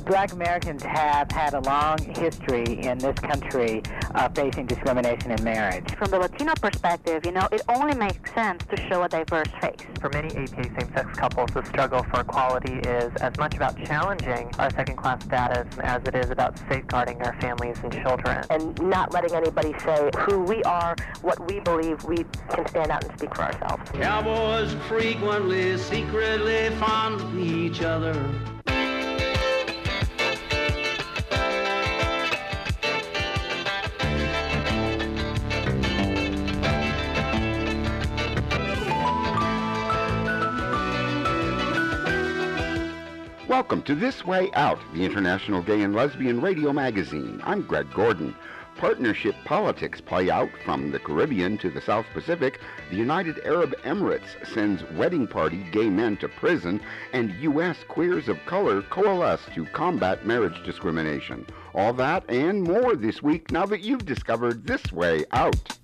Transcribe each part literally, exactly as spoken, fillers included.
Black Americans have had a long history in this country of facing discrimination in marriage. From the Latino perspective, you know, it only makes sense to show a diverse face. For many A P A same-sex couples, the struggle for equality is as much about challenging our second-class status as it is about safeguarding our families and children. And not letting anybody say who we are, what we believe, we can stand out and speak for ourselves. Cowboys frequently, secretly fond of each other. Welcome to This Way Out, the International Gay and Lesbian Radio Magazine. I'm Greg Gordon. Partnership politics play out from the Caribbean to the South Pacific. The United Arab Emirates sends wedding party gay men to prison, and U S queers of color coalesce to combat marriage discrimination. All that and more this week now that you've discovered This Way Out.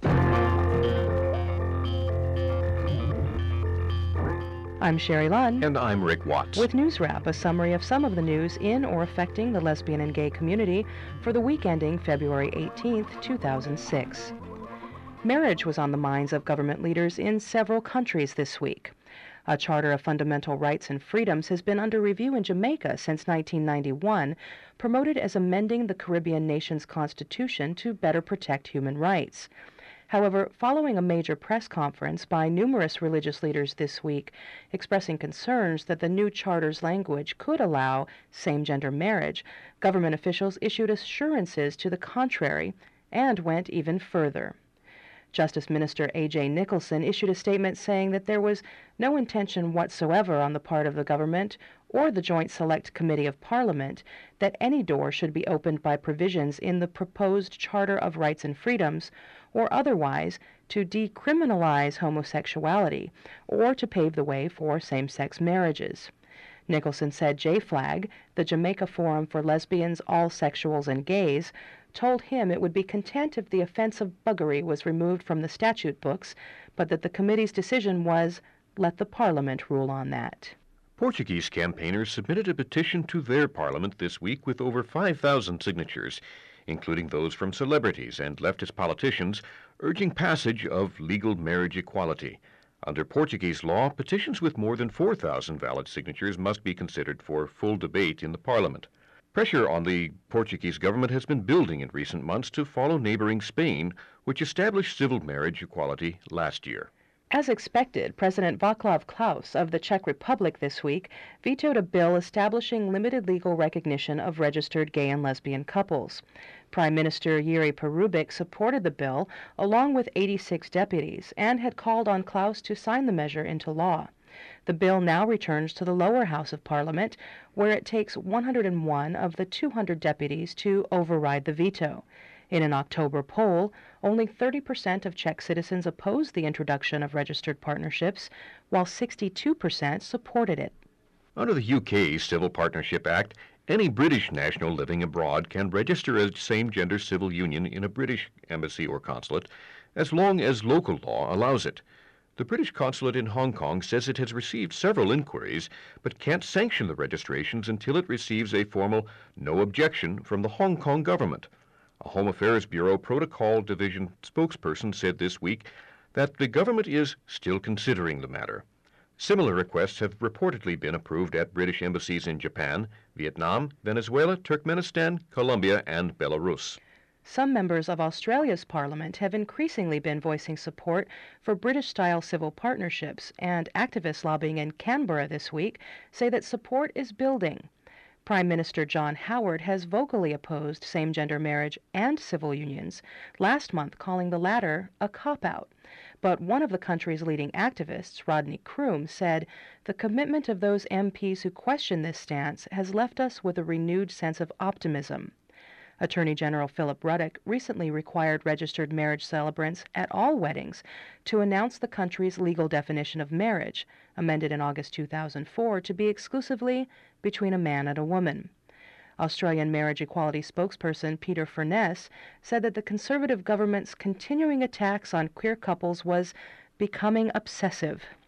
I'm Sherry Lunn. And I'm Rick Watts. With News Wrap, a summary of some of the news in or affecting the lesbian and gay community for the week ending February eighteenth, two thousand six. Marriage was on the minds of government leaders in several countries this week. A Charter of Fundamental Rights and Freedoms has been under review in Jamaica since nineteen ninety-one, promoted as amending the Caribbean nation's constitution to better protect human rights. However, following a major press conference by numerous religious leaders this week expressing concerns that the new charter's language could allow same-gender marriage, government officials issued assurances to the contrary and went even further. Justice Minister A J Nicholson issued a statement saying that there was no intention whatsoever on the part of the government or the Joint Select Committee of Parliament that any door should be opened by provisions in the proposed Charter of Rights and Freedoms or otherwise to decriminalize homosexuality or to pave the way for same-sex marriages. Nicholson said J FLAG, the Jamaica Forum for Lesbians, All Sexuals, and Gays, told him it would be content if the offense of buggery was removed from the statute books, but that the committee's decision was, let the Parliament rule on that. Portuguese campaigners submitted a petition to their parliament this week with over five thousand signatures, including those from celebrities and leftist politicians, urging passage of legal marriage equality. Under Portuguese law, petitions with more than four thousand valid signatures must be considered for full debate in the parliament. Pressure on the Portuguese government has been building in recent months to follow neighboring Spain, which established civil marriage equality last year. As expected, President Václav Klaus of the Czech Republic this week vetoed a bill establishing limited legal recognition of registered gay and lesbian couples. Prime Minister Jiří Perubic supported the bill along with eighty-six deputies and had called on Klaus to sign the measure into law. The bill now returns to the lower house of Parliament, where it takes one hundred one of the two hundred deputies to override the veto. In an October poll, only thirty percent of Czech citizens opposed the introduction of registered partnerships, while sixty-two percent supported it. Under the U K Civil Partnership Act, any British national living abroad can register a same-gender civil union in a British embassy or consulate, as long as local law allows it. The British consulate in Hong Kong says it has received several inquiries, but can't sanction the registrations until it receives a formal no objection from the Hong Kong government. A Home Affairs Bureau Protocol Division spokesperson said this week that the government is still considering the matter. Similar requests have reportedly been approved at British embassies in Japan, Vietnam, Venezuela, Turkmenistan, Colombia, and Belarus. Some members of Australia's parliament have increasingly been voicing support for British-style civil partnerships, and activists lobbying in Canberra this week say that support is building. Prime Minister John Howard has vocally opposed same-gender marriage and civil unions, last month calling the latter a cop-out. But one of the country's leading activists, Rodney Croom, said, "The commitment of those M Ps who question this stance has left us with a renewed sense of optimism." Attorney General Philip Ruddock recently required registered marriage celebrants at all weddings to announce the country's legal definition of marriage, amended in August two thousand four, to be exclusively between a man and a woman. Australian marriage equality spokesperson Peter Furness said that the Conservative government's continuing attacks on queer couples was becoming obsessive.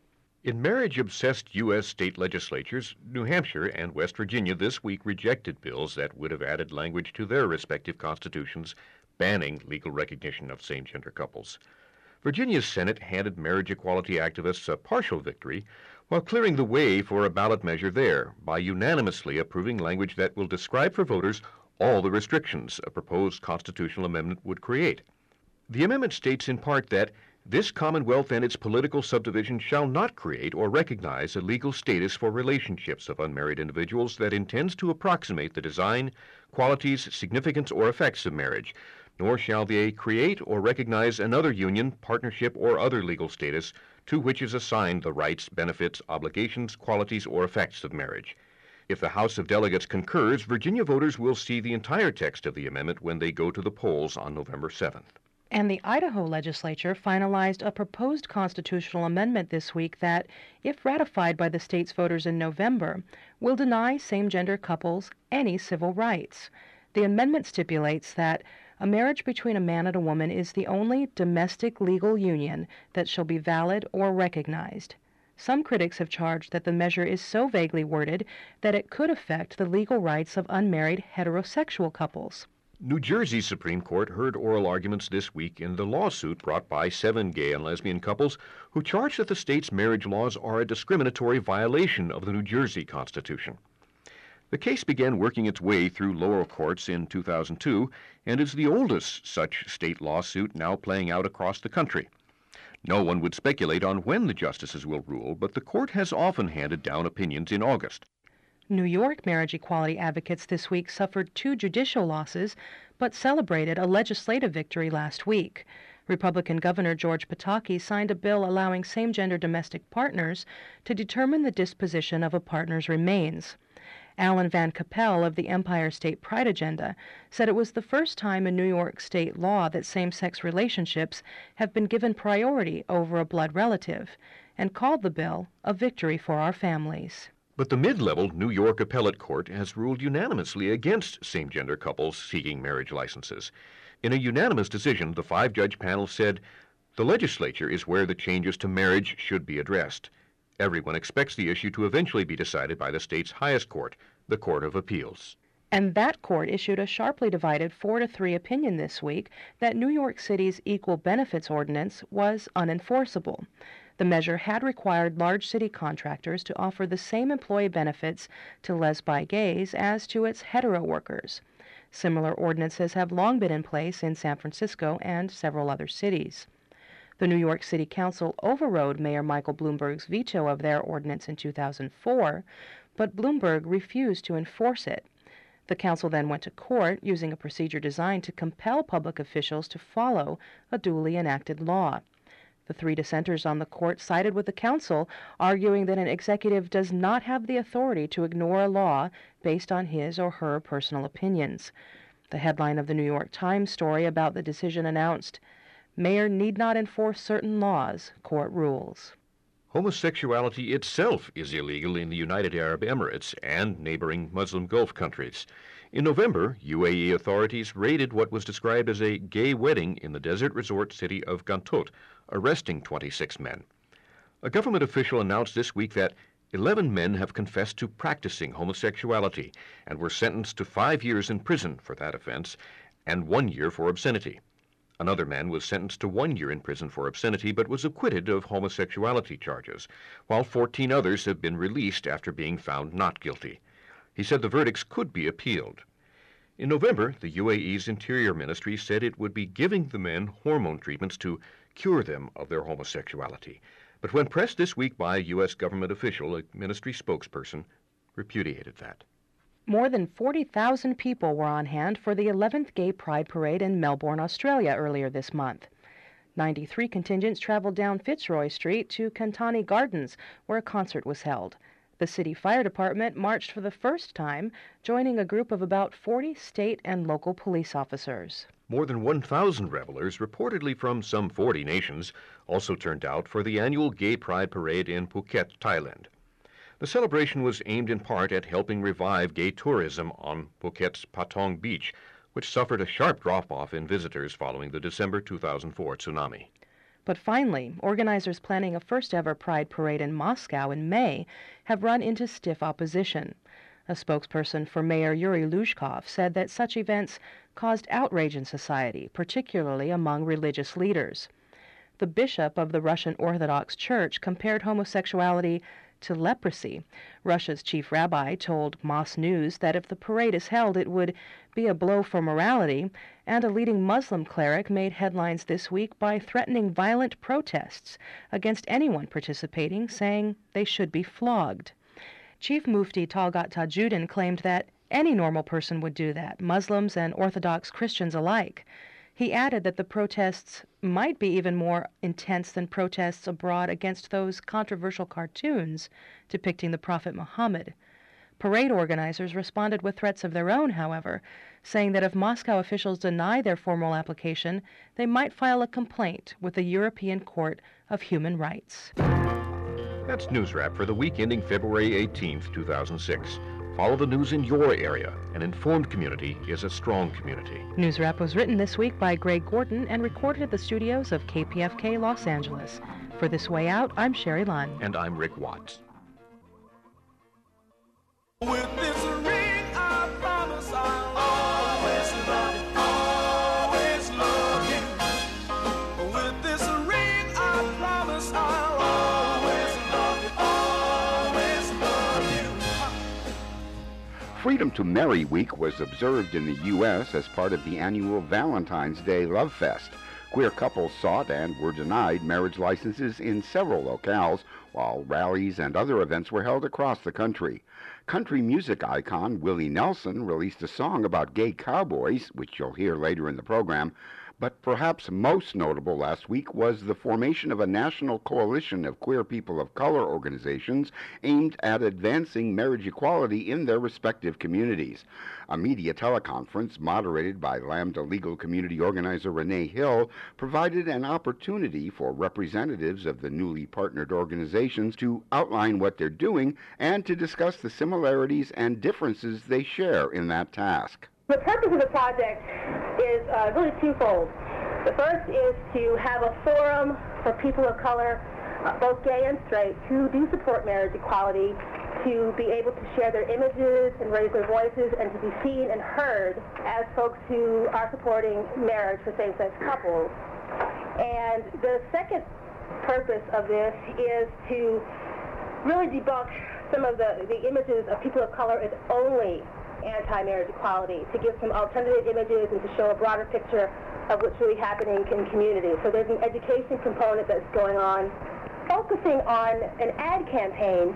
In marriage-obsessed U S state legislatures, New Hampshire and West Virginia this week rejected bills that would have added language to their respective constitutions banning legal recognition of same-gender couples. Virginia's Senate handed marriage equality activists a partial victory while clearing the way for a ballot measure there by unanimously approving language that will describe for voters all the restrictions a proposed constitutional amendment would create. The amendment states in part that this Commonwealth and its political subdivision shall not create or recognize a legal status for relationships of unmarried individuals that intends to approximate the design, qualities, significance, or effects of marriage, nor shall they create or recognize another union, partnership, or other legal status to which is assigned the rights, benefits, obligations, qualities, or effects of marriage. If the House of Delegates concurs, Virginia voters will see the entire text of the amendment when they go to the polls on November seventh. And the Idaho legislature finalized a proposed constitutional amendment this week that, if ratified by the state's voters in November, will deny same-gender couples any civil rights. The amendment stipulates that a marriage between a man and a woman is the only domestic legal union that shall be valid or recognized. Some critics have charged that the measure is so vaguely worded that it could affect the legal rights of unmarried heterosexual couples. New Jersey's Supreme Court heard oral arguments this week in the lawsuit brought by seven gay and lesbian couples who charge that the state's marriage laws are a discriminatory violation of the New Jersey Constitution. The case began working its way through lower courts in two thousand two and is the oldest such state lawsuit now playing out across the country. No one would speculate on when the justices will rule, but the court has often handed down opinions in August. New York marriage equality advocates this week suffered two judicial losses, but celebrated a legislative victory last week. Republican Governor George Pataki signed a bill allowing same-gender domestic partners to determine the disposition of a partner's remains. Alan Van Capel of the Empire State Pride Agenda said it was the first time in New York state law that same-sex relationships have been given priority over a blood relative, and called the bill a victory for our families. But the mid-level New York Appellate Court has ruled unanimously against same-gender couples seeking marriage licenses. In a unanimous decision, the five-judge panel said, "The legislature is where the changes to marriage should be addressed. Everyone expects the issue to eventually be decided by the state's highest court, the Court of Appeals." And that court issued a sharply divided four to three opinion this week that New York City's Equal Benefits Ordinance was unenforceable. The measure had required large city contractors to offer the same employee benefits to lesbi gays as to its hetero workers. Similar ordinances have long been in place in San Francisco and several other cities. The New York City Council overrode Mayor Michael Bloomberg's veto of their ordinance in two thousand four, but Bloomberg refused to enforce it. The council then went to court using a procedure designed to compel public officials to follow a duly enacted law. The three dissenters on the court sided with the council, arguing that an executive does not have the authority to ignore a law based on his or her personal opinions. The headline of the New York Times story about the decision announced, "Mayor need not enforce certain laws, court rules." Homosexuality itself is illegal in the United Arab Emirates and neighboring Muslim Gulf countries. In November, U A E authorities raided what was described as a gay wedding in the desert resort city of Gantout, arresting twenty-six men. A government official announced this week that eleven men have confessed to practicing homosexuality and were sentenced to five years in prison for that offense and one year for obscenity. Another man was sentenced to one year in prison for obscenity but was acquitted of homosexuality charges, while fourteen others have been released after being found not guilty. He said the verdicts could be appealed. In November, the U A E's Interior Ministry said it would be giving the men hormone treatments to cure them of their homosexuality. But when pressed this week by a U S government official, a ministry spokesperson repudiated that. More than forty thousand people were on hand for the eleventh Gay Pride Parade in Melbourne, Australia earlier this month. ninety-three contingents traveled down Fitzroy Street to Cantani Gardens, where a concert was held. The city fire department marched for the first time, joining a group of about forty state and local police officers. More than one thousand revelers, reportedly from some forty nations, also turned out for the annual Gay Pride Parade in Phuket, Thailand. The celebration was aimed in part at helping revive gay tourism on Phuket's Patong Beach, which suffered a sharp drop-off in visitors following the December two thousand four tsunami. But finally, organizers planning a first-ever Pride Parade in Moscow in May have run into stiff opposition. A spokesperson for Mayor Yuri Luzhkov said that such events caused outrage in society, particularly among religious leaders. The bishop of the Russian Orthodox Church compared homosexuality to leprosy. Russia's chief rabbi told Mos News that if the parade is held, it would be a blow for morality, and a leading Muslim cleric made headlines this week by threatening violent protests against anyone participating, saying they should be flogged. Chief Mufti Talgat Tajuddin claimed that any normal person would do that, Muslims and Orthodox Christians alike. He added that the protests might be even more intense than protests abroad against those controversial cartoons depicting the Prophet Muhammad. Parade organizers responded with threats of their own, however, saying that if Moscow officials deny their formal application, they might file a complaint with the European Court of Human Rights. That's News Wrap for the week ending February eighteenth, two thousand six. Follow the news in your area. An informed community is a strong community. News Wrap was written this week by Greg Gordon and recorded at the studios of K P F K Los Angeles. For This Way Out, I'm Sherry Lunn. And I'm Rick Watts. With this ring, I promise I'll always love you, always love you. With this ring, I promise I'll always love you, always love you. Freedom to Marry Week was observed in the U S as part of the annual Valentine's Day Love Fest. Queer couples sought and were denied marriage licenses in several locales, while rallies and other events were held across the country. Country music icon Willie Nelson released a song about gay cowboys, which you'll hear later in the program. But perhaps most notable last week was the formation of a national coalition of queer people of color organizations aimed at advancing marriage equality in their respective communities. A media teleconference moderated by Lambda legal community organizer Renee Hill provided an opportunity for representatives of the newly partnered organizations to outline what they're doing and to discuss the similarities and differences they share in that task. The purpose of the project is uh, really twofold. The first is to have a forum for people of color, uh, both gay and straight, who do support marriage equality, to be able to share their images and raise their voices and to be seen and heard as folks who are supporting marriage for same-sex couples. And the second purpose of this is to really debunk some of the, the images of people of color as only anti-marriage equality, to give some alternative images and to show a broader picture of what's really happening in communities. So there's an education component that's going on, focusing on an ad campaign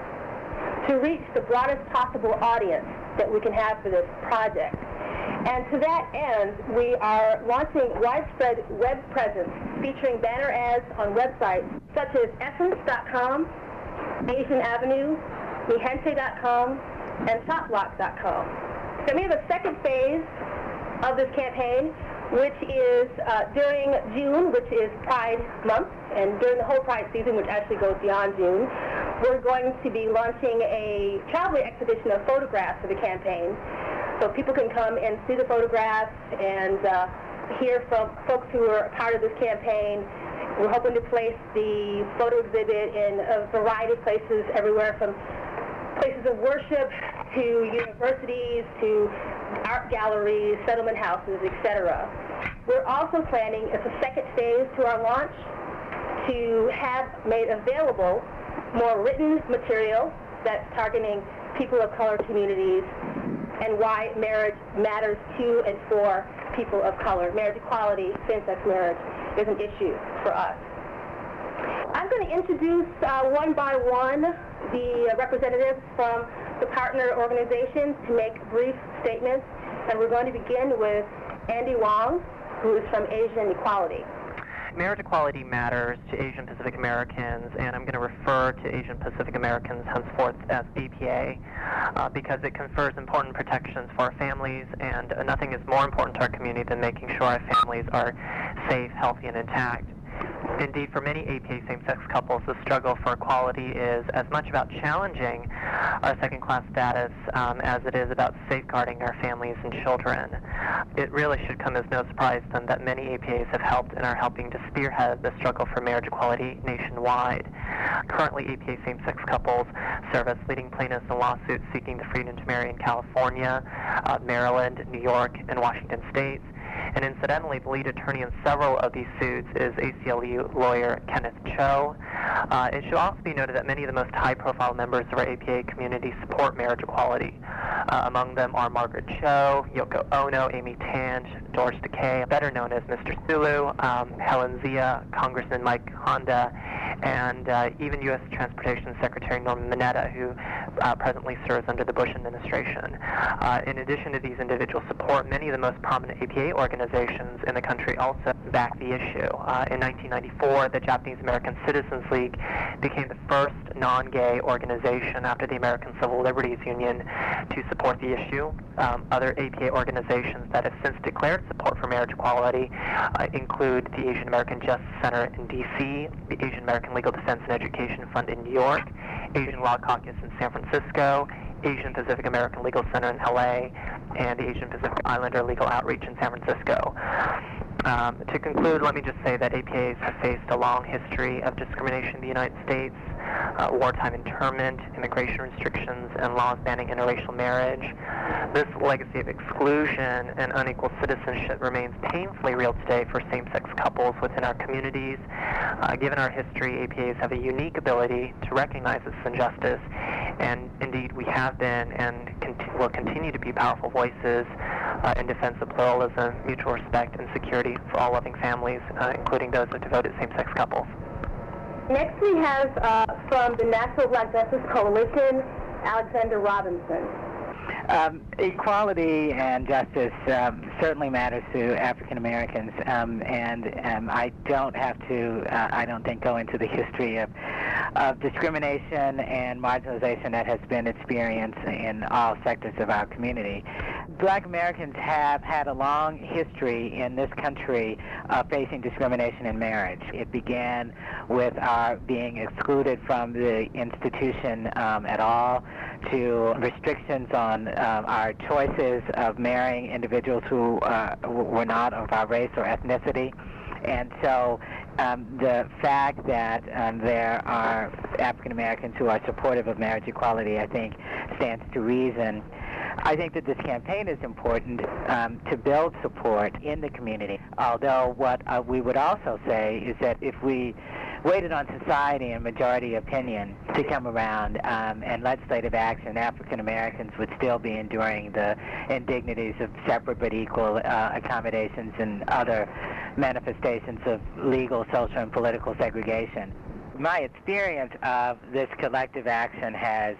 to reach the broadest possible audience that we can have for this project. And to that end, we are launching widespread web presence featuring banner ads on websites such as essence dot com, Asian Avenue, Mihente dot com, and shoplock dot com. Then we have a second phase of this campaign, which is uh, during June, which is Pride Month, and during the whole Pride season, which actually goes beyond June, we're going to be launching a traveling exhibition of photographs for the campaign. So people can come and see the photographs and uh, hear from folks who are part of this campaign. We're hoping to place the photo exhibit in a variety of places, everywhere from places of worship to universities to art galleries, settlement houses, et cetera. We're also planning, as a second phase to our launch, to have made available more written material that's targeting people of color communities and why marriage matters to and for people of color. Marriage equality, same-sex marriage, is an issue for us. I'm going to introduce uh, one by one the uh, representatives from the partner organizations to make brief statements, and we're going to begin with Andy Wong, who is from Asian Equality. Marriage equality matters to Asian Pacific Americans, and I'm going to refer to Asian Pacific Americans henceforth as A P A uh, because it confers important protections for our families, and uh, nothing is more important to our community than making sure our families are safe, healthy, and intact. Indeed, for many A P A same-sex couples, the struggle for equality is as much about challenging our second-class status um, as it is about safeguarding our families and children. It really should come as no surprise then that many A P As have helped and are helping to spearhead the struggle for marriage equality nationwide. Currently, A P A same-sex couples serve as leading plaintiffs in lawsuits seeking the freedom to marry in California, uh, Maryland, New York, and Washington states. And incidentally, the lead attorney in several of these suits is A C L U lawyer Kenneth Cho. Uh, it should also be noted that many of the most high-profile members of our A P A community support marriage equality. Uh, among them are Margaret Cho, Yoko Ono, Amy Tange, George Takei, better known as Mister Sulu, um, Helen Zia, Congressman Mike Honda, and uh, even U S Transportation Secretary Norman Mineta, who uh, presently serves under the Bush administration. Uh, in addition to these individual support, many of the most prominent A P A organizations in the country also back the issue. Uh, in nineteen ninety-four, the Japanese American Citizens League became the first non-gay organization after the American Civil Liberties Union to support the issue. Um, other A P A organizations that have since declared support for marriage equality uh, include the Asian American Justice Center in D C, the Asian American Legal Defense and Education Fund in New York, Asian Law Caucus in San Francisco, Asian Pacific American Legal Center in L A, and the Asian Pacific Islander Legal Outreach in San Francisco. Um, to conclude, let me just say that A P As have faced a long history of discrimination in the United States, uh, wartime internment, immigration restrictions, and laws banning interracial marriage. This legacy of exclusion and unequal citizenship remains painfully real today for same-sex couples within our communities. Uh, given our history, A P As have a unique ability to recognize this injustice, and indeed we have been and cont- will continue to be powerful voices uh, in defense of pluralism, mutual respect, and security for all loving families, uh, including those of devoted same-sex couples. Next we have uh, from the National Black Justice Coalition, Alexander Robinson. Um, equality and justice um, certainly matters to African Americans, um, and um, I don't have to, uh, I don't think, go into the history of, of discrimination and marginalization that has been experienced in all sectors of our community. Black Americans have had a long history in this country of facing discrimination in marriage. It began with our being excluded from the institution um, at all, to restrictions on uh, our choices of marrying individuals who uh, were not of our race or ethnicity. And so um, the fact that um, there are African Americans who are supportive of marriage equality, I think, stands to reason. I think that this campaign is important um, to build support in the community. Although what uh, we would also say is that if we waited on society and majority opinion to come around um, and legislative action, African Americans would still be enduring the indignities of separate but equal uh, accommodations and other manifestations of legal, social, and political segregation. My experience of this collective action has,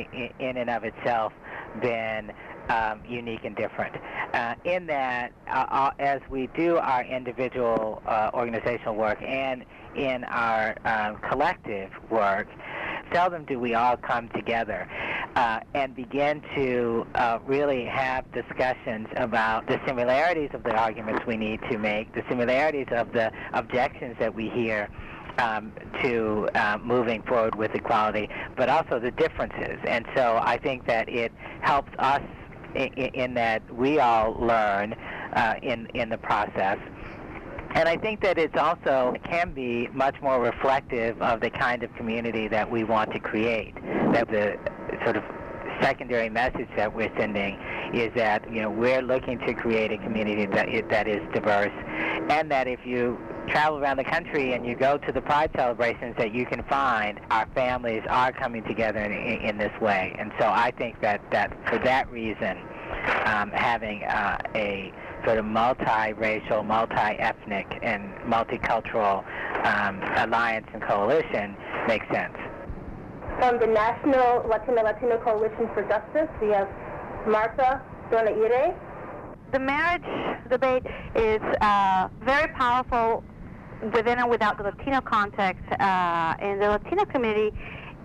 in and of itself, been um, unique and different. Uh, in that, uh, as we do our individual uh, organizational work and in our um, collective work, seldom do we all come together uh, and begin to uh, really have discussions about the similarities of the arguments we need to make, the similarities of the objections that we hear Um, to uh, moving forward with equality, but also the differences. And so I think that it helps us in, in that we all learn uh, in, in the process. And I think that it's also can be much more reflective of the kind of community that we want to create. That the sort of secondary message that we're sending is that, you know, we're looking to create a community that that is diverse, and that if you travel around the country and you go to the Pride celebrations, that you can find our families are coming together in, in this way. And so I think that, that for that reason, um, having uh, a sort of multi-racial, multi-ethnic, and multicultural um, alliance and coalition makes sense. From the National Latino Latino Coalition for Justice, we have Martha Donaire. The marriage debate is uh, very powerful within and without the Latino context. Uh, in the Latino community,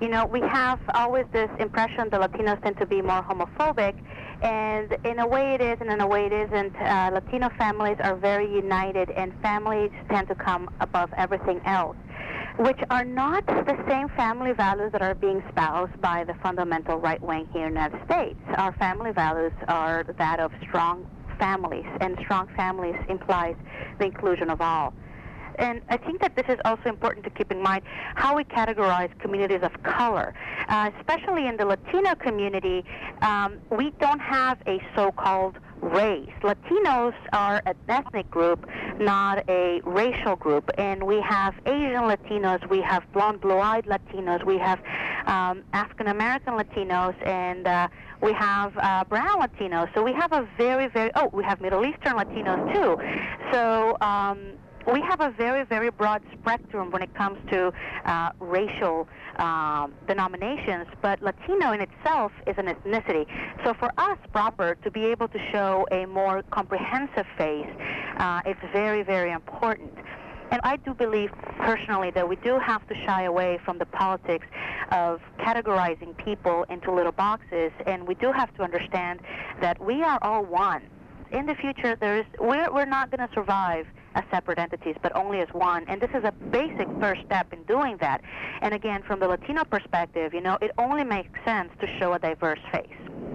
You know, we have always this impression that Latinos tend to be more homophobic, and in a way it is, and in a way it isn't. Uh, Latino families are very united, and families tend to come above everything else, which are not the same family values that are being espoused by the fundamental right wing here in the United States. Our family values are that of strong families, and strong families implies the inclusion of all. And I think that this is also important to keep in mind how we categorize communities of color. Uh, especially in the Latino community, um, we don't have a so-called race. Latinos are an ethnic group, not a racial group. And we have Asian Latinos, we have blonde, blue-eyed Latinos, we have um, African-American Latinos, and uh, we have uh, brown Latinos. So we have a very, very, oh, we have Middle Eastern Latinos too. So um, we have a very, very broad spectrum when it comes to uh, racial um, denominations, but Latino in itself is an ethnicity. So for us proper to be able to show a more comprehensive face, uh, it's very, very important. And I do believe personally that we do have to shy away from the politics of categorizing people into little boxes, and we do have to understand that we are all one. In the future, there's, we're, we're not going to survive as separate entities, but only as one. And this is a basic first step in doing that. And again, from the Latino perspective, you know, it only makes sense to show a diverse face.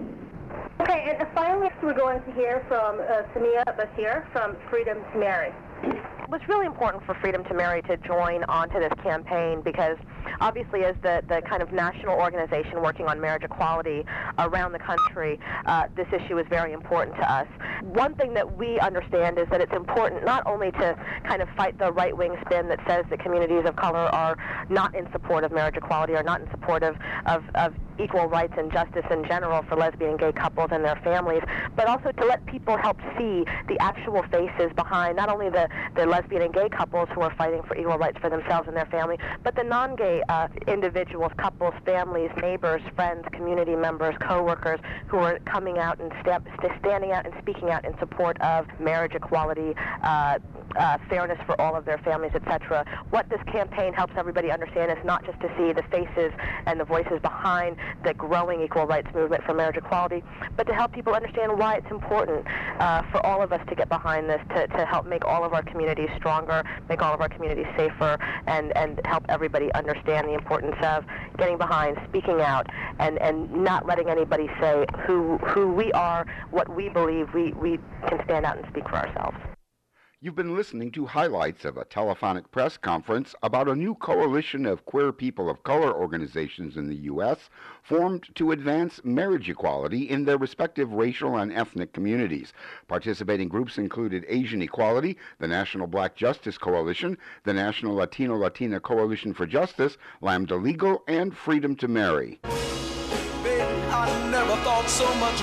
Okay, and finally, we're going to hear from uh, Samia Bashir from Freedom to Marry. It was really important for Freedom to Marry to join onto this campaign because obviously as the, the kind of national organization working on marriage equality around the country, uh, this issue is very important to us. One thing that we understand is that it's important not only to kind of fight the right-wing spin that says that communities of color are not in support of marriage equality, are not in support of, of, of equal rights and justice in general for lesbian and gay couples and their families, but also to let people help see the actual faces behind not only the, the lesbian and gay couples who are fighting for equal rights for themselves and their family, but the non-gay uh, individuals, couples, families, neighbors, friends, community members, co-workers who are coming out and sta- standing out and speaking out in support of marriage equality, uh, uh, fairness for all of their families, et cetera. What this campaign helps everybody understand is not just to see the faces and the voices behind the growing equal rights movement for marriage equality, but to help people understand why it's important uh, for all of us to get behind this, to, to help make all of our communities stronger, make all of our communities safer, and, and help everybody understand the importance of getting behind, speaking out, and, and not letting anybody say who, who we are, what we believe. We, we can stand out and speak for ourselves. You've been listening to highlights of a telephonic press conference about a new coalition of queer people of color organizations in the U S formed to advance marriage equality in their respective racial and ethnic communities. Participating groups included Asian Equality, the National Black Justice Coalition, the National Latino-Latina Coalition for Justice, Lambda Legal, and Freedom to Marry. Baby, I never thought so much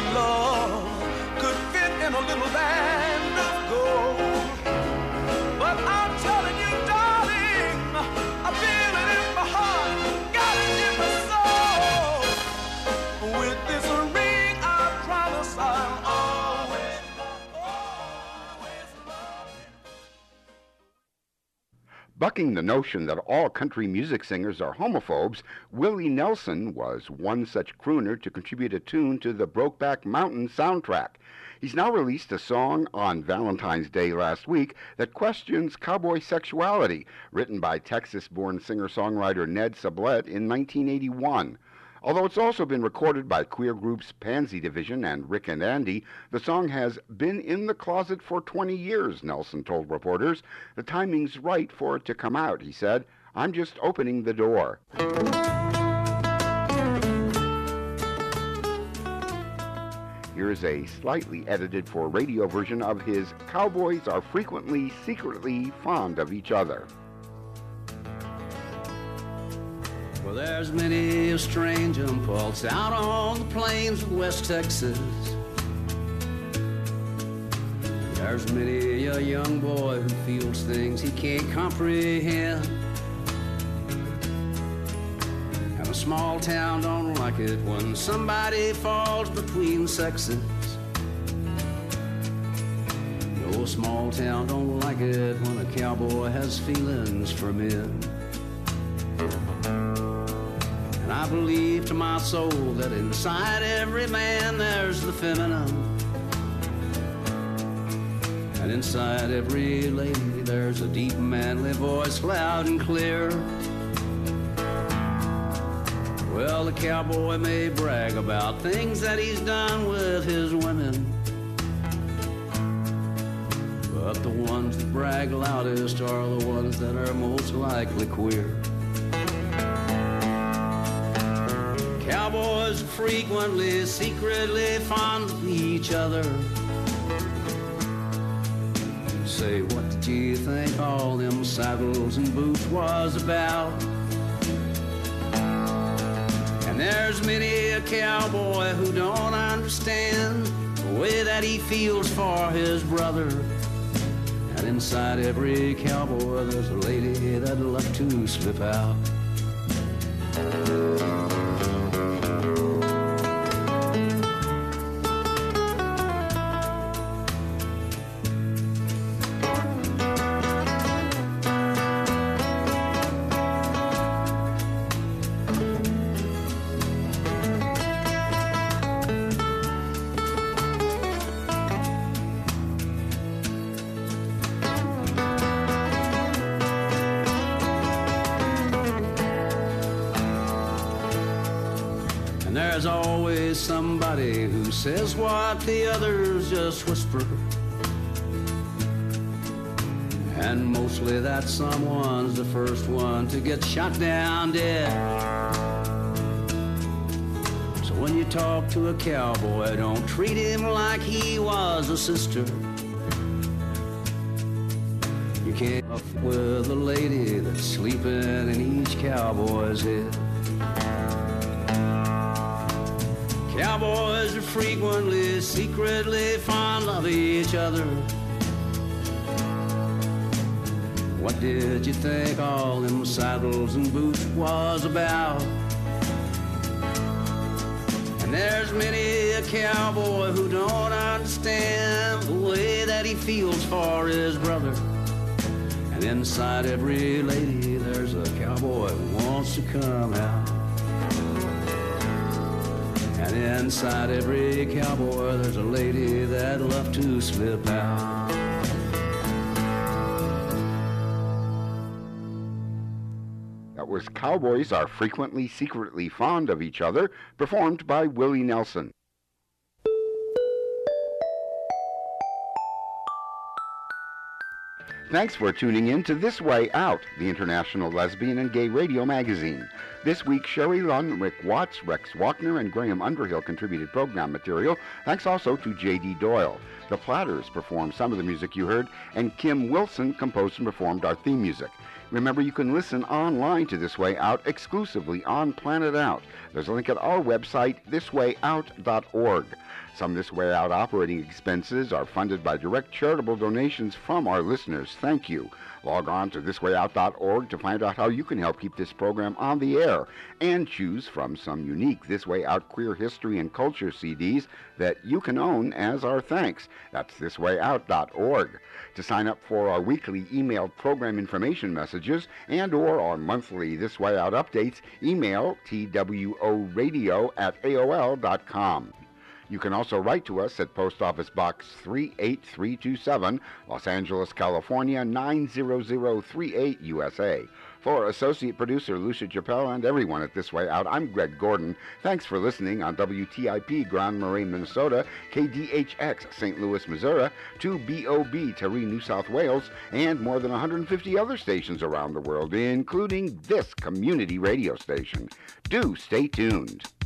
love could fit in a little band of gold. But I'm telling you, darling, I feel it in my heart, got it in my soul. With this ring, I promise I'll always, always love you. Bucking the notion that all country music singers are homophobes, Willie Nelson was one such crooner to contribute a tune to the Brokeback Mountain soundtrack. He's now released a song on Valentine's Day last week that questions cowboy sexuality, written by Texas-born singer-songwriter Ned Sublette in nineteen eighty-one. Although it's also been recorded by queer groups Pansy Division and Rick and Andy, the song has been in the closet for twenty years, Nelson told reporters. The timing's right for it to come out, he said. I'm just opening the door. Here's a slightly edited for radio version of his Cowboys Are Frequently Secretly Fond of Each Other. Well, there's many a strange impulse out on the plains of West Texas. There's many a young boy who feels things he can't comprehend. And a small town don't like it when somebody falls between sexes. No small town don't like it when a cowboy has feelings for men. And believe to my soul that inside every man there's the feminine, and inside every lady there's a deep manly voice, loud and clear. Well, the cowboy may brag about things that he's done with his women, but the ones that brag loudest are the ones that are most likely queer. Cowboys are frequently, secretly fond of each other. Say, what did you think all them saddles and boots was about? And there's many a cowboy who don't understand the way that he feels for his brother. And inside every cowboy there's a lady that'd love to slip out. There's always somebody who says what the others just whisper, and mostly that someone's the first one to get shot down dead. So when you talk to a cowboy, don't treat him like he was a sister. You can't f with a lady that's sleeping in each cowboy's head. Cowboys are frequently, secretly fond of each other. What did you think all them saddles and boots was about? And there's many a cowboy who don't understand the way that he feels for his brother. And inside every lady there's a cowboy who wants to come out. And inside every cowboy there's a lady that'd love to slip out. That was Cowboys Are Frequently, Secretly Fond of Each Other, performed by Willie Nelson. Thanks for tuning in to This Way Out, the International Lesbian and Gay Radio Magazine. This week, Sherry Lunn, Rick Watts, Rex Walkner, and Graham Underhill contributed program material. Thanks also to J D Doyle. The Platters performed some of the music you heard, and Kim Wilson composed and performed our theme music. Remember, you can listen online to This Way Out exclusively on Planet Out. There's a link at our website, this way out dot org. Some This Way Out operating expenses are funded by direct charitable donations from our listeners. Thank you. Log on to this way out dot org to find out how you can help keep this program on the air and choose from some unique This Way Out queer history and culture C Ds that you can own as our thanks. That's this way out dot org. To sign up for our weekly emailed program information messages and or our monthly This Way Out updates, email T W O radio at A O L dot com. You can also write to us at Post Office Box three eight three two seven, Los Angeles, California, nine zero zero three eight, U S A. For Associate Producer Lucia Chappelle and everyone at This Way Out, I'm Greg Gordon. Thanks for listening on W T I P Grand Marais, Minnesota, K D H X Saint Louis, Missouri, two B O B Terre, New South Wales, and more than one hundred fifty other stations around the world, including this community radio station. Do stay tuned.